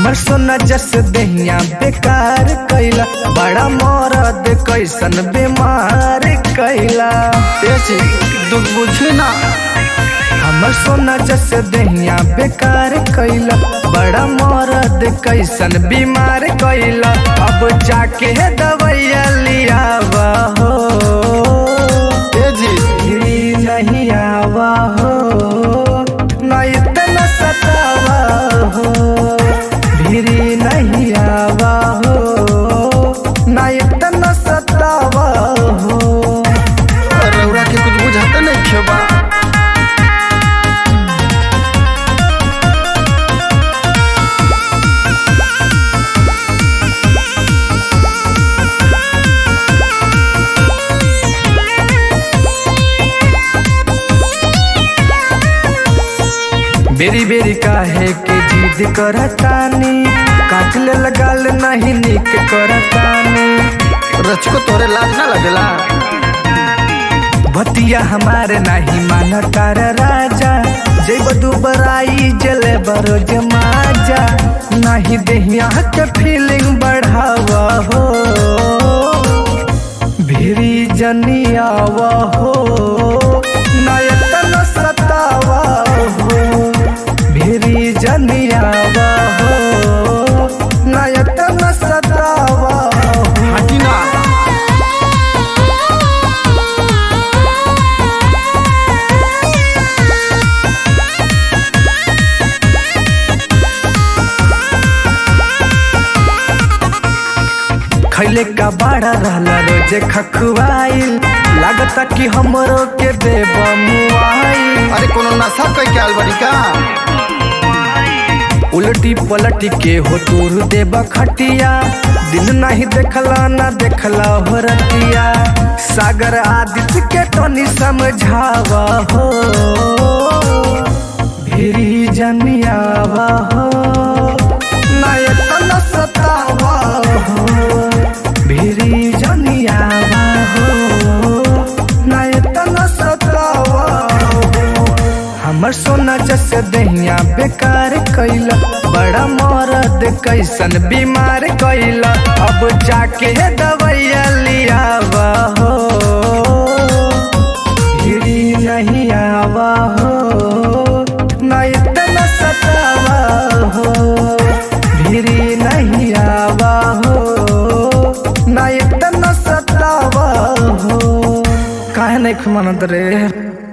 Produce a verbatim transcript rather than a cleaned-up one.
हमर सोना जस दहिया बेकार कैला, बड़ा मरद कैसन बीमार कैला। दुख बुझे ना हमर सोना जस दहिया बेकार कैला, बड़ा मरद कैसन बीमार कैला। अब जाके दवैया लियावा हो, भिरी नहीं आवा हो, ना इतना सतावा हो, भिरी नहीं आवा हो, ना इतना सतावा हो। रउरा के कुछ बुझाता नहीं खेबा। बेरी बेरी काहे के जिद करतानी, काटले लगाल नहीं निक करतानी। रचको तोरे लाज ना लगला, भतिया हमारे नहीं मानता रे राजा, जब दुबराई जले बरोज माजा। नहीं देहिया के फीलिंग बढ़ावा हो, भिरी जनियावा हो, ना इतना सतावा हो, भिरी जनियावा हो, ना इतना सतावा हो। हटी ना खैले का बाड़ा रहला रोजे खखुआइल, लागता कि हमरो के देव मुआइल। अरे कोनो नशा कई के अलबड़ी का, उलटी पलटी के हो तोर देव खटिया। दिन नहीं देखला ना देखला हो रतिया, सागर आदित्य के तनी समझावा हो, भिरी जनियावा हो, ना इतना सतावा हो, भिरी जनियावा हो, ना इतना सतावा हो। हमर सोना जस दहिया बेकार कैला, बड़ा मरद कैसन बीमार कैला। अब जाके दवैया लियावा हो, भिरी नहीं आवा हो, ना इतना सतावा हो, भिरी नहीं आवा हो, ना इतना सतावा हो। काहे नहीं मनत रे।